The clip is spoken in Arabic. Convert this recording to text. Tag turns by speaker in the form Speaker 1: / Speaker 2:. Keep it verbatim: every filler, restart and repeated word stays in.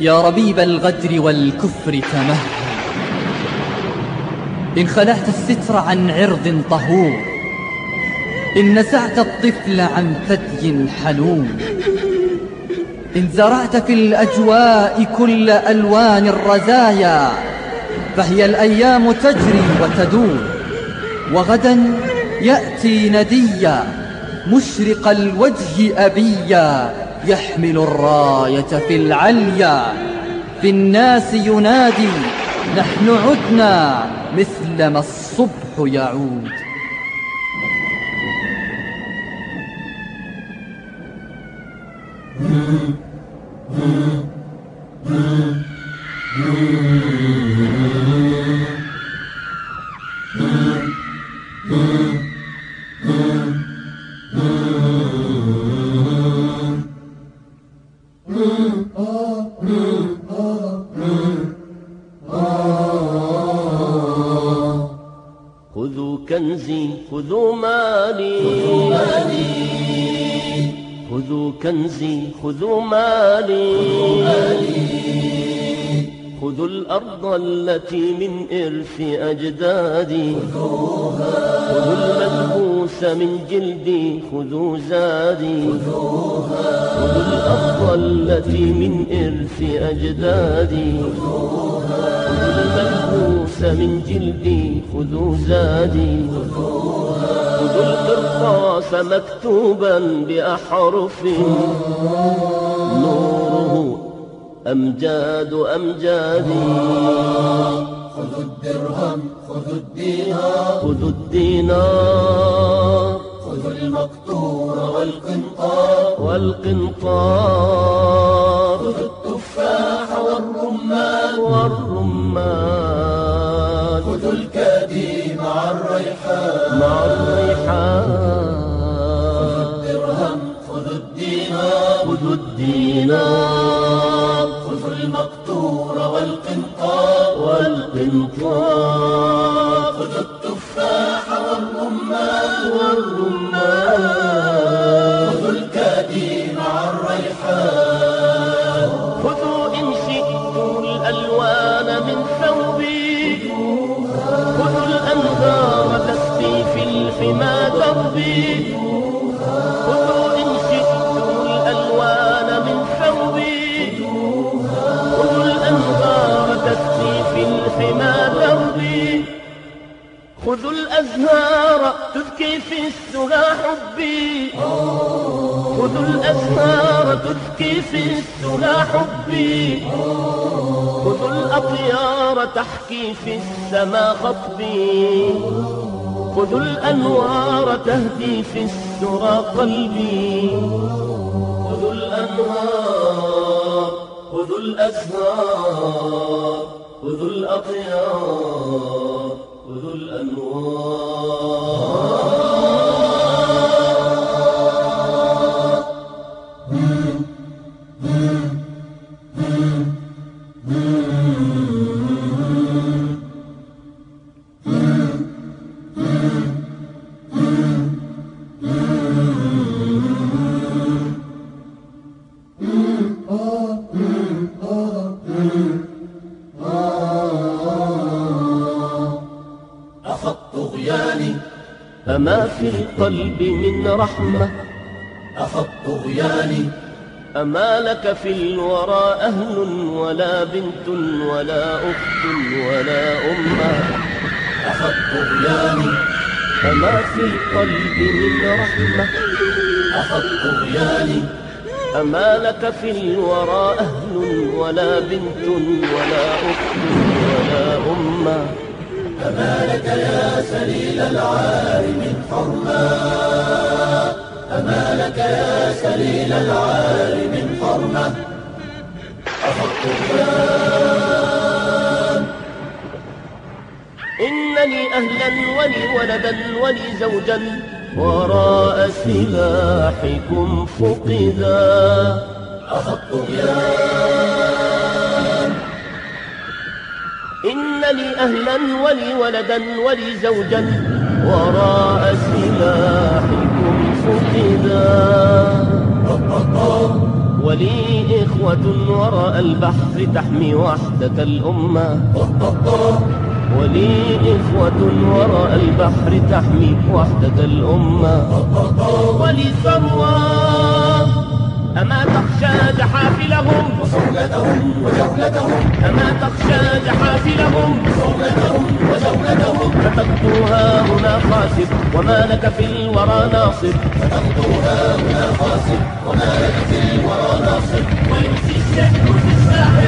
Speaker 1: يا ربيب الغدر والكفر تمهل، إن خلعت الستر عن عرض طهور، إن نزعت الطفل عن ثدي حنون، إن زرعت في الأجواء كل ألوان الرزايا، فهي الأيام تجري وتدور، وغدا يأتي نديا مشرق الوجه أبيا، يحمل الراية في العليا، في الناس ينادي نحن عدنا مثلما الصبح يعود.
Speaker 2: خذوا كنزي خذوا مالي، خذوا كنزي خذوا مالي، خذوا الأرض التي من إرث أجدادي، خذوا الملبوس من جلدي، خذوا زادي، خذوا الأرض التي من إرث أجدادي، خذوا الملبوس من جلدي، خذوا زادي، خذوا القرطاس مكتوبا بأحرف نوره أمجاد أمجادي،
Speaker 3: خذوا الدرهم خذوا الدينار،
Speaker 2: خذوا الدينار،
Speaker 3: خذوا المقطور والقنطار
Speaker 2: والقنطار،
Speaker 3: خذوا التفاح والرمان
Speaker 2: والرمان،
Speaker 3: خذوا الكادي مع الريحان
Speaker 2: مع الريحان،
Speaker 3: خذوا الدرهم خذوا الدينار،
Speaker 2: خذوا الدينار،
Speaker 3: خذوا المقطور والقنطار
Speaker 2: والقنطار،
Speaker 3: خذوا التفاح والرمان
Speaker 2: والرمان،
Speaker 3: خذوا الكادي مع الريحان،
Speaker 2: خذوا إن شئتم الألوان من ثوبي، خذوا الأنهار تسقي في الحمى دربي، خذوا إن شئتم الألوان من ثوبي، خذوا الأنهار تسقي في الحمى دربي، خذوا الأزهار تذكي في السهى حبي، خذوا الأزهار تذكي في السهى حبي، خذوا الأطيار تحكي في السما خطبي، خذوا الأنوار تهدي في السرى قلبي، خذوا الأنوار خذوا الأزهار، خذوا الأطيار، خذوا الأنوار.
Speaker 3: أخذت طغياني
Speaker 2: أما في القلب من رحمة،
Speaker 3: أخذت طغياني
Speaker 2: أما لك في الورى أهل ولا بنت ولا أخت ولا أمة،
Speaker 3: أخذت طغياني
Speaker 2: أما في القلب من رحمة،
Speaker 3: أخذت طغياني
Speaker 2: أما لك في الورى أهل ولا بنت ولا أخت ولا أمة،
Speaker 3: أما لك يا سليل العار من حرمة، أما لك يا سليل العار من حرمة، أخذت طغيان.
Speaker 2: إنني أهلا ولي ولدا ولي زوجا، وراء سلاحكم فقدا،
Speaker 3: أخذت طغيان.
Speaker 2: إنني أهلا ولي ولدا ولي زوجا، وراء سلاحكم فقدا، ولي إخوة وراء البحر تحمي وحدة الأمة. ولي إخوة وراء البحر تحمي وحدة الأمة. ولي ثروة أما تخشى جحافلهم
Speaker 3: وصولتهم وجولتهم،
Speaker 2: أما تخشى جحافلهم
Speaker 3: وصولتهم وجولتهم،
Speaker 2: فتبدوها هنا خاسر وما لك في الورى ناصر.
Speaker 3: فتبدوها هنا خاسر وما لك في الورى ناصر.
Speaker 2: ويمسي السحر في الساحل